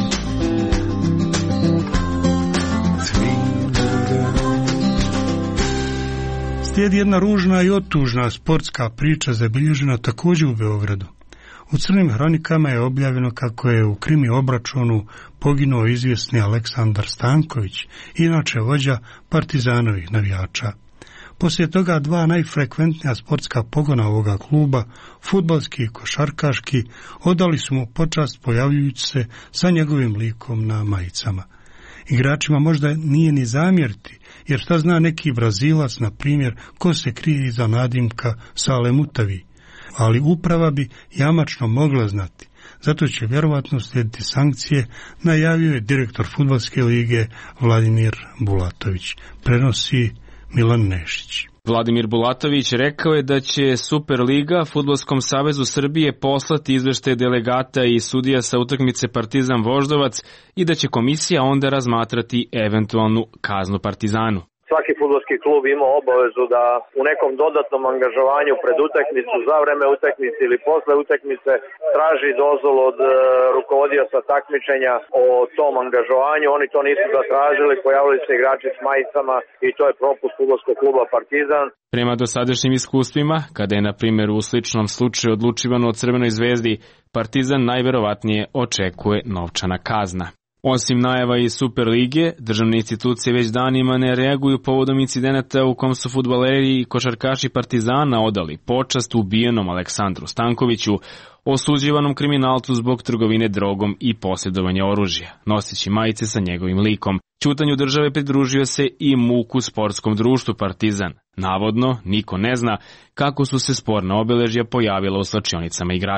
three little girls. Slijedi jedna ružna i otužna sportska priča zabilježena također u Beogradu. U crnim hronikama je objavljeno kako je u krimi obračunu poginuo izvjesni Aleksandar Stanković, inače vođa partizanovih navijača. Poslije toga dva najfrekventnija sportska pogona ovoga kluba, fudbalski i košarkaški, odali su mu počast pojavljujući se sa njegovim likom na majicama. Igračima možda nije ni zamjeriti, jer šta zna neki Brazilac, na primjer, ko se krije iza nadimka Sale Mutavi, ali uprava bi jamačno mogla znati. Zato će vjerovatno slijediti sankcije, najavio je direktor fudbalske lige Vladimir Bulatović. Prenosi Milan Nešić. Vladimir Bulatović rekao je da će Superliga Fudbalskom savezu Srbije poslati izveštaje delegata i sudija sa utakmice Partizan Voždovac i da će komisija onda razmatrati eventualnu kaznu Partizanu. Svaki fudbalski klub ima obavezu da u nekom dodatnom angažovanju pred utakmicu, za vreme utakmice ili posle utakmice traži dozvolu od rukovodioca takmičenja o tom angažovanju. Oni to nisu zatražili, pojavili se igrači s majicama i to je propust fudbalskog kluba Partizan. Prema dosadašnjim iskustvima, kada je na primjer u sličnom slučaju odlučivano o Crvenoj zvezdi, Partizan najverovatnije očekuje novčana kazna. Osim najava iz Superlige, državne institucije već danima ne reaguju povodom incidenata u kom su fudbaleri i košarkaši Partizana odali počast ubijenom Aleksandru Stankoviću, osuđivanom kriminalcu zbog trgovine drogom i posjedovanja oružja, noseći majice sa njegovim likom. Ćutanju države pridružio se i MUK-u sportskom društvu Partizan. Navodno, niko ne zna kako su se sporna obeležja pojavila u slačionicama igrača.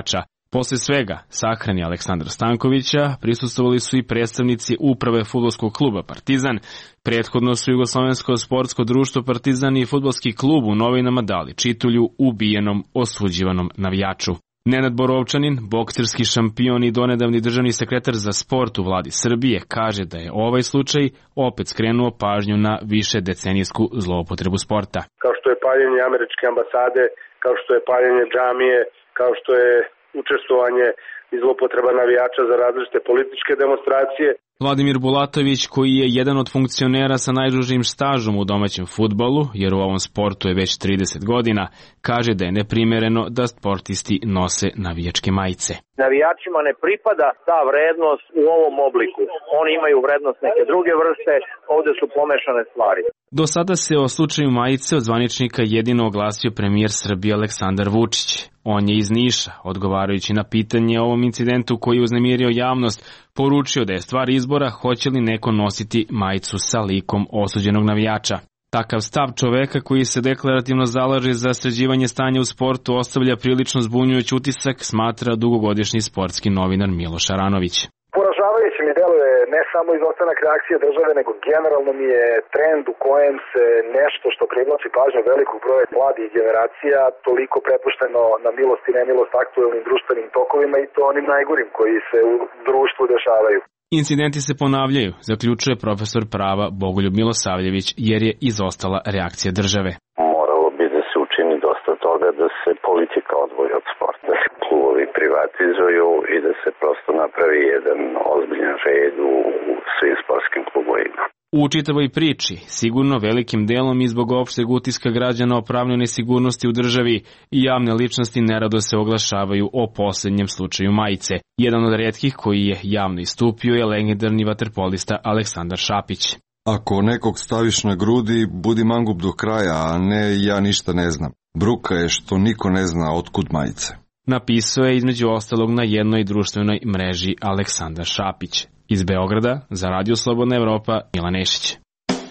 Posle svega sahrane Aleksandra Stankovića prisustvovali su i predstavnici uprave fudbalskog kluba Partizan. Prethodno su Jugoslovensko sportsko društvo Partizan i fudbalski klub u novinama dali čitulju ubijenom osuđivanom navijaču. Nenad Borovčanin, bokserski šampion i donedavni državni sekretar za sport u vladi Srbije, kaže da je ovaj slučaj opet skrenuo pažnju na više decenijsku zloupotrebu sporta. Kao što je paljenje američke ambasade, kao što je paljenje džamije, kao što je učestvovanje i zloupotreba navijača za različite političke demonstracije. Vladimir Bulatović, koji je jedan od funkcionera sa najdužim stažom u domaćem fudbalu, jer u ovom sportu je već 30 godina, kaže da je neprimereno da sportisti nose navijačke majice. Navijačima ne pripada ta vrednost u ovom obliku. Oni imaju vrednost neke druge vrste, ovde su pomešane stvari. Do sada se o slučaju majice od zvaničnika jedino oglasio premijer Srbije Aleksandar Vučić. On je iz Niša, odgovarajući na pitanje o ovom incidentu koji je uznemirio javnost, poručio da je stvar izbora hoće li neko nositi majicu sa likom osuđenog navijača. Takav stav čoveka koji se deklarativno zalaže za sređivanje stanja u sportu ostavlja prilično zbunjujući utisak, smatra dugogodišnji sportski novinar Miloš Aranović. Poražavajuće mi deluje ne samo izostanak reakcije države, nego generalno mi je trend u kojem se nešto što privlači pažnju velikog broja mladih generacija toliko prepušteno na milost i nemilost aktuelnim društvenim tokovima i to onim najgorim koji se u društvu dešavaju. Incidenti se ponavljaju, zaključuje profesor prava Bogoljub Milosavljević, jer je izostala reakcija države. Moralo bi da se učini dosta toga da se politika odvoji od sporta, da se klubovi privatizuju i da se prosto napravi jedan ozbiljan red u svim sportskim klubovima. U čitavoj priči, sigurno velikim delom i zbog opšteg utiska građana o pravnoj nesigurnosti u državi, i javne ličnosti nerado se oglašavaju o poslednjem slučaju majice. Jedan od retkih koji je javno istupio je legendarni vaterpolista Aleksandar Šapić. Ako nekog staviš na grudi, budi mangup do kraja, a ne ja ništa ne znam. Bruka je što niko ne zna otkud majice. Napisao je između ostalog na jednoj društvenoj mreži Aleksandar Šapić. Iz Beograda, za Radio Slobodna Evropa, Milan Nešić.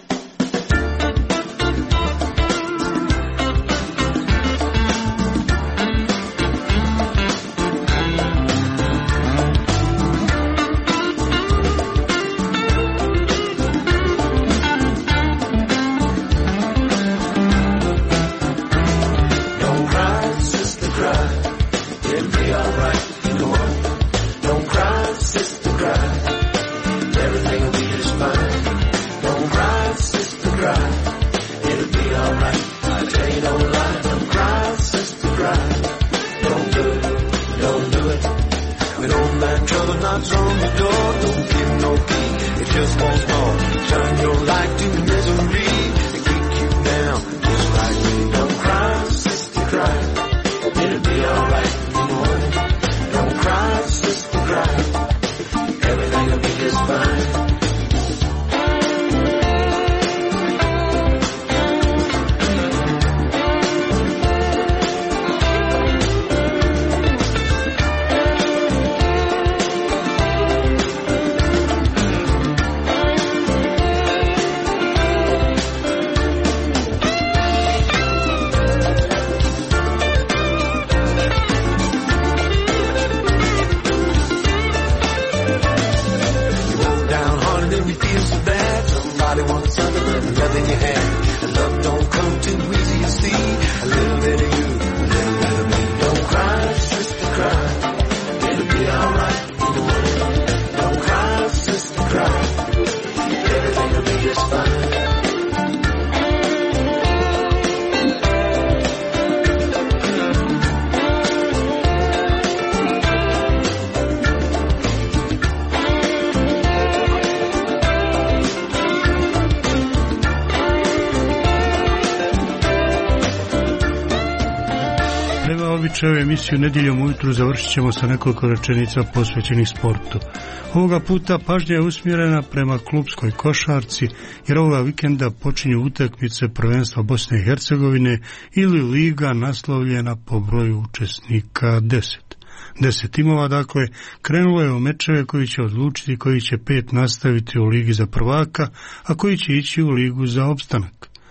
Ovu emisiju Nedjeljom ujutru završit ćemo sa nekoliko rečenica posvećenih sportu. Ovoga puta pažnja je usmjerena prema klupskoj košarci, jer ovoga vikenda počinju utakmice prvenstva Bosne i Hercegovine ili liga naslovljena po broju učesnika 10. 10 timova, dakle, krenulo je u mečeve koji će odlučiti koji će 5 nastaviti u ligi za prvaka, a koji će ići u ligu za opstanak.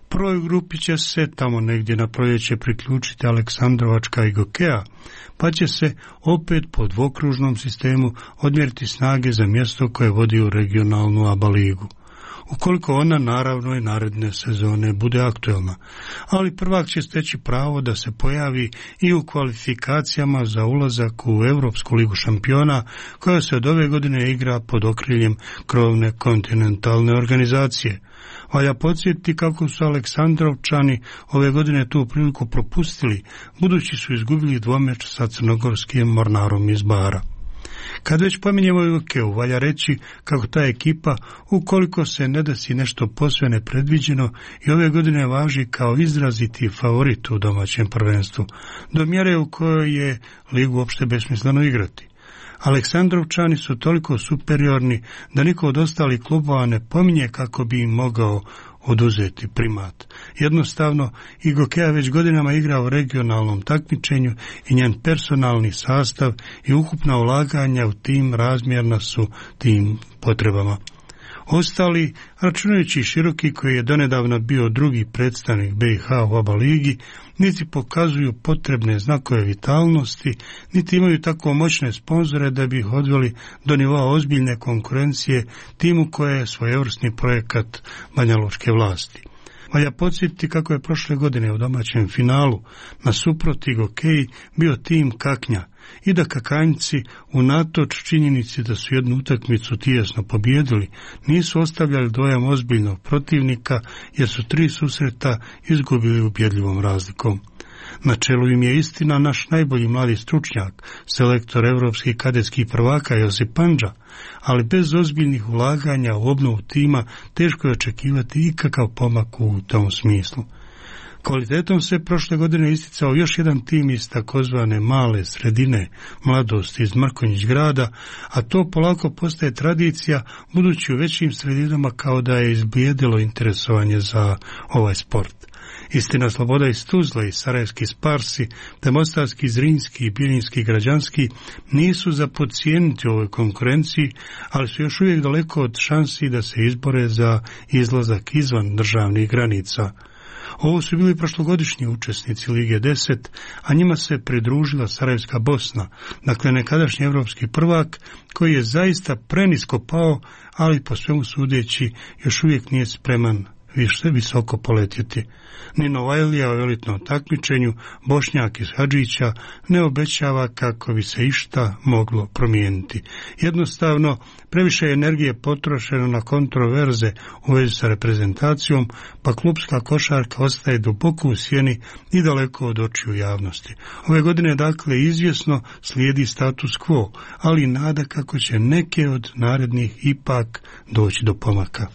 Prvoj grupi će se tamo negdje na proljeće priključiti Aleksandrovačka i Gokeja, pa će se opet po dvokružnom sistemu odmjeriti snage za mjesto koje vodi u regionalnu ABA ligu. Ukoliko ona naravno i naredne sezone bude aktuelna, ali prvak će steći pravo da se pojavi i u kvalifikacijama za ulazak u Europsku ligu šampiona, koja se od ove godine igra pod okriljem krovne kontinentalne organizacije. Valja podsjetiti kako su Aleksandrovčani ove godine tu priliku propustili, budući su izgubili dvomeč sa crnogorskim Mornarom iz Bara. Kad već pominjemo i Gokeu, valja reći kako ta ekipa, ukoliko se ne desi nešto posve nepredviđeno, i ove godine važi kao izraziti favorit u domaćem prvenstvu, do mjere u kojoj je ligu uopšte besmisleno igrati. Aleksandrovčani su toliko superiorni da niko od ostalih klubova ne pominje kako bi im mogao oduzeti primat. Jednostavno, i Gokeja već godinama igra u regionalnom takmičenju i njen personalni sastav i ukupna ulaganja u tim razmjerna su tim potrebama. Ostali, računajući Široki koji je donedavno bio drugi predstavnik BiH u ABA ligi, niti pokazuju potrebne znakove vitalnosti, niti imaju tako moćne sponzore da bi ih odveli do nivoa ozbiljne konkurencije timu koje je svojevrsni projekat banjalučke vlasti. Valja podsjetiti kako je prošle godine u domaćem finalu nasuprot Gokeji bio tim Kaknja i da Kakanjci, unatoč činjenici da su jednu utakmicu tijesno pobijedili, nisu ostavljali dojam ozbiljnog protivnika jer su 3 susreta izgubili ubjedljivom razlikom. Na čelu im je istina naš najbolji mladi stručnjak, selektor evropskih kadetskih prvaka Josip Pandža, ali bez ozbiljnih ulaganja u obnovu tima teško je očekivati ikakav pomak u tom smislu. Kvalitetom se prošle godine isticao još jedan tim iz takozvane male sredine Mladost iz Mrkonjić grada, a to polako postaje tradicija, budući u većim sredinama kao da je izblijedilo interesovanje za ovaj sport. Istina, Sloboda iz Tuzle i Sarajevski Sparsi, te Mostarski, Zrinski i Bijeljinski građanski nisu za podcijeniti u ovoj konkurenciji, ali su još uvijek daleko od šansi da se izbore za izlazak izvan državnih granica. Ovo su bili prošlogodišnji učesnici Lige 10, a njima se pridružila Sarajevska Bosna, dakle nekadašnji evropski prvak koji je zaista prenisko pao, ali po svemu sudeći još uvijek nije spreman više visoko poletjeti. Nino Vajlija u elitnom takmičenju, Bošnjak iz Hadžića, ne obećava kako bi se išta moglo promijeniti. Jednostavno, previše energije potrošeno na kontroverze u vezi sa reprezentacijom, pa klubska košarka ostaje duboko u sjeni i daleko od očiju javnosti. Ove godine, dakle, izvjesno slijedi status quo, ali nada kako će neke od narednih ipak doći do pomaka.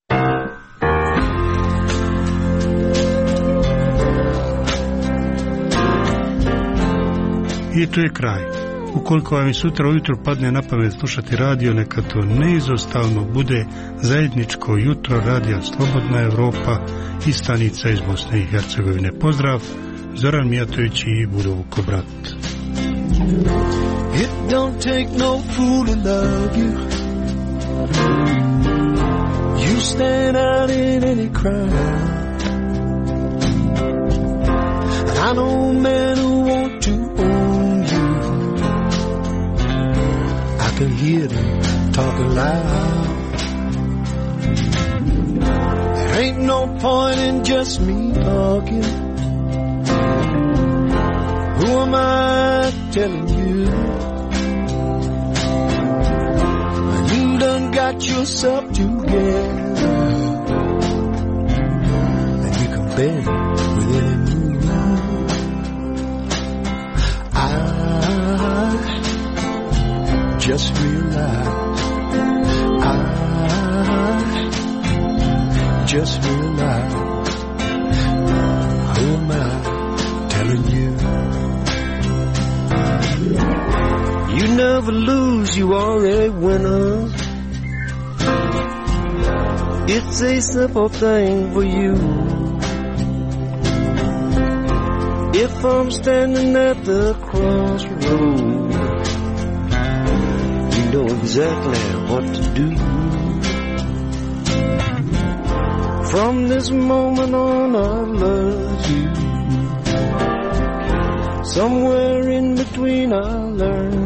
I tu je kraj. Ukoliko vam i sutra ujutro padne na pamet slušati radio, neka to neizostavno bude zajedničko jutro radija Slobodna Evropa i stanica iz Bosne i Hercegovine. Pozdrav, Zoran Mijatović i Budov Kobrat. It don't take no fool to love you. You stand out in any crowd. I know men who want to own you. I can hear them talking loud. There ain't no point in just me talking. Who am I telling you? When you done got yourself together, and you can bend with any move. Just realize, I just realize, who am I telling you? You never lose, you are a winner. It's a simple thing for you. If I'm standing at the crossroads, know exactly what to do. From this moment on I love you. Somewhere in between I learned